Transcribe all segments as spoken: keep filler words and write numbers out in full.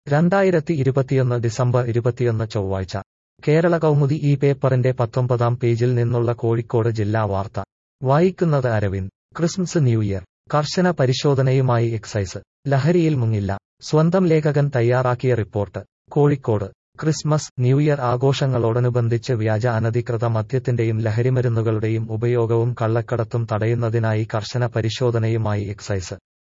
രണ്ടായിരത്തി ഇരുപത്തിയൊന്ന് ഡിസംബർ ഇരുപത്തിയൊന്ന് ചൊവ്വാഴ്ച കേരള കൗമുദി ഈ പേപ്പറിന്റെ പത്തൊമ്പതാം പേജിൽ നിന്നുള്ള കോഴിക്കോട് ജില്ലാ വാർത്ത വായിക്കുന്നത് അരവിന്ദ്. ക്രിസ്മസ് ന്യൂ ഇയർ കർശന പരിശോധനയുമായി എക്സൈസ്. ലഹരിയിൽ മുങ്ങില്ല. സ്വന്തം ലേഖകൻ തയ്യാറാക്കിയ report. Kozhikode Christmas, new year ആഘോഷങ്ങളോടനുബന്ധിച്ച് വ്യാജ അനധികൃത മദ്യത്തിന്റെയും ലഹരിമരുന്നുകളുടെയും ഉപയോഗവും കള്ളക്കടത്തും തടയുന്നതിനായി കർശന പരിശോധനയുമായി എക്സൈസ്.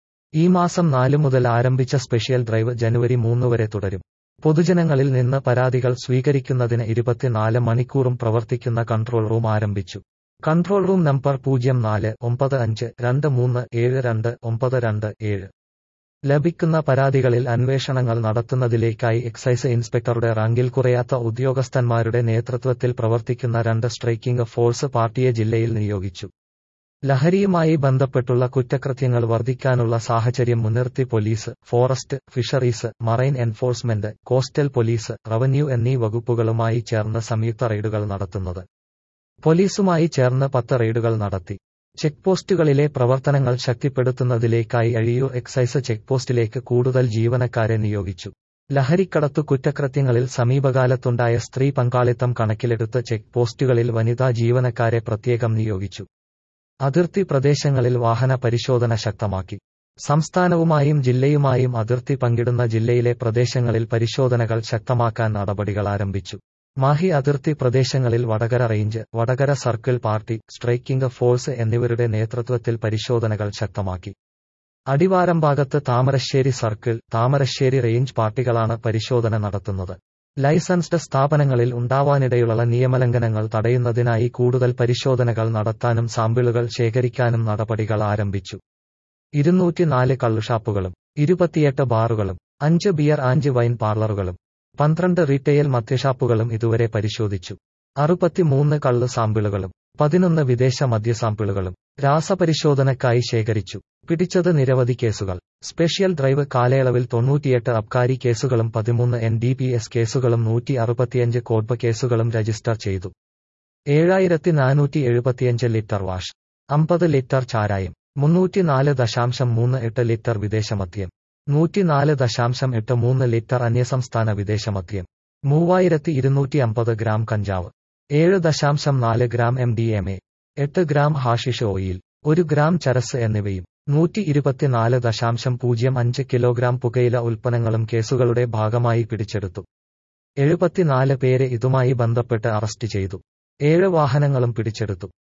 ഈ മാസം നാല് മുതൽ ആരംഭിച്ച സ്പെഷ്യൽ ഡ്രൈവ് ജനുവരി മൂന്ന് വരെ തുടരും. പൊതുജനങ്ങളിൽ നിന്ന് പരാതികൾ സ്വീകരിക്കുന്നതിന് ഇരുപത്തിനാല് മണിക്കൂറും പ്രവർത്തിക്കുന്ന കൺട്രോൾ റൂം ആരംഭിച്ചു. കൺട്രോൾ റൂം നമ്പർ പൂജ്യം നാല് ഒമ്പത് അഞ്ച് രണ്ട് മൂന്ന് ഏഴ് രണ്ട് ഒമ്പത് രണ്ട് ഏഴ്. ലഭിക്കുന്ന പരാതികളിൽ അന്വേഷണങ്ങൾ നടത്തുന്നതിലേക്കായി എക്സൈസ് ഇൻസ്പെക്ടറുടെ റാങ്കിൽ കുറയാത്ത ഉദ്യോഗസ്ഥന്മാരുടെ നേതൃത്വത്തിൽ പ്രവർത്തിക്കുന്ന രണ്ട് സ്ട്രൈക്കിംഗ് ഫോഴ്സ് പാർട്ടിയെ ജില്ലയിൽ നിയോഗിച്ചു. ലഹരിയുമായി ബന്ധപ്പെട്ടുള്ള കുറ്റകൃത്യങ്ങൾ വർദ്ധിക്കാനുള്ള സാഹചര്യം മുൻനിർത്തി police, forest, fisheries, marine enforcement, coastal police, revenue എന്നീ വകുപ്പുകളുമായി ചേർന്ന് സംയുക്ത റെയ്ഡുകൾ നടത്തുന്നത്. പോലീസുമായി ചേർന്ന് പത്ത് റെയ്ഡുകൾ നടത്തി. ചെക്ക് പോസ്റ്റുകളിലെ പ്രവർത്തനങ്ങൾ ശക്തിപ്പെടുത്തുന്നതിലേക്കായി അഴിയൂർ എക്സൈസ് ചെക്ക് പോസ്റ്റിലേക്ക് കൂടുതൽ ജീവനക്കാരെ നിയോഗിച്ചു. ലഹരിക്കടത്തു കുറ്റകൃത്യങ്ങളിൽ സമീപകാലത്തുണ്ടായ സ്ത്രീ പങ്കാളിത്തം കണക്കിലെടുത്ത് ചെക്ക് പോസ്റ്റുകളിൽ വനിതാ ജീവനക്കാരെ പ്രത്യേകം നിയോഗിച്ചു. അതിർത്തി പ്രദേശങ്ങളിൽ വാഹന പരിശോധന ശക്തമാക്കി. സംസ്ഥാനവുമായും ജില്ലയുമായും അതിർത്തി പങ്കിടുന്ന ജില്ലയിലെ പ്രദേശങ്ങളിൽ പരിശോധനകൾ ശക്തമാക്കാൻ നടപടികൾ ആരംഭിച്ചു. മാഹി അതിർത്തി പ്രദേശങ്ങളിൽ Vadakara range, Vadakara circle party, striking force എന്നിവരുടെ നേതൃത്വത്തിൽ പരിശോധനകൾ ശക്തമാക്കി. അടിവാരം ഭാഗത്ത് താമരശ്ശേരി സർക്കിൾ, താമരശ്ശേരി റേഞ്ച് പാർട്ടികളാണ് പരിശോധന നടത്തുന്നത്. ലൈസൻസ്ഡ് സ്ഥാപനങ്ങളിൽ ഉണ്ടാവാനിടയുള്ള നിയമലംഘനങ്ങൾ തടയുന്നതിനായി കൂടുതൽ പരിശോധനകൾ നടത്താനും സാമ്പിളുകൾ ശേഖരിക്കാനും നടപടികൾ ആരംഭിച്ചു. ഇരുന്നൂറ്റിനാല് കള്ളുഷാപ്പുകളും ഇരുപത്തിയെട്ട് ബാറുകളും അഞ്ച് ബിയർ ആൻഡ് വൈൻ പാർലറുകളും പന്ത്രണ്ട് റീറ്റെയിൽ മദ്യഷാപ്പുകളും ഇതുവരെ പരിശോധിച്ചു. അറുപത്തിമൂന്ന് കള്ള് സാമ്പിളുകളും പതിനൊന്ന് വിദേശ മദ്യ സാമ്പിളുകളും രാസപരിശോധനക്കായി ശേഖരിച്ചു. പിടിച്ചത് നിരവധി കേസുകൾ. സ്പെഷ്യൽ ഡ്രൈവ് കാലയളവിൽ തൊണ്ണൂറ്റിയെട്ട് അബ്കാരി കേസുകളും പതിമൂന്ന് എൻ ഡി പി എസ് കേസുകളും നൂറ്റി അറുപത്തിയഞ്ച് കോഡ്ബ കേസുകളും രജിസ്റ്റർ ചെയ്തു. ഏഴായിരത്തി നാനൂറ്റി എഴുപത്തിയഞ്ച് ലിറ്റർ വാഷ്, അമ്പത് ലിറ്റർ ചാരായം, മുന്നൂറ്റിനാല് ദശാംശം മൂന്ന് എട്ട് ലിറ്റർ വിദേശമദ്യം, നൂറ്റിനാല് ദശാംശം എട്ട് മൂന്ന് ലിറ്റർ അന്യസംസ്ഥാന വിദേശമദ്യം, മൂവായിരത്തി ഇരുന്നൂറ്റി അമ്പത് ഗ്രാം കഞ്ചാവ്, ഏഴ് ദശാംശം നാല് gram M D M A, എട്ട് ഗ്രാം ഹാഷിഷ് ഓയിൽ, ഒരു ഗ്രാം ചരസ് എന്നിവയും നൂറ്റി ഇരുപത്തിനാല് ദശാംശം പൂജ്യം അഞ്ച് കിലോഗ്രാം പുകയില ഉൽപ്പന്നങ്ങളും കേസുകളുടെ ഭാഗമായി പിടിച്ചെടുത്തു. എഴുപത്തിനാല് പേരെ ഇതുമായി ബന്ധപ്പെട്ട് അറസ്റ്റ് ചെയ്തു. ഏഴ് വാഹനങ്ങളും പിടിച്ചെടുത്തു.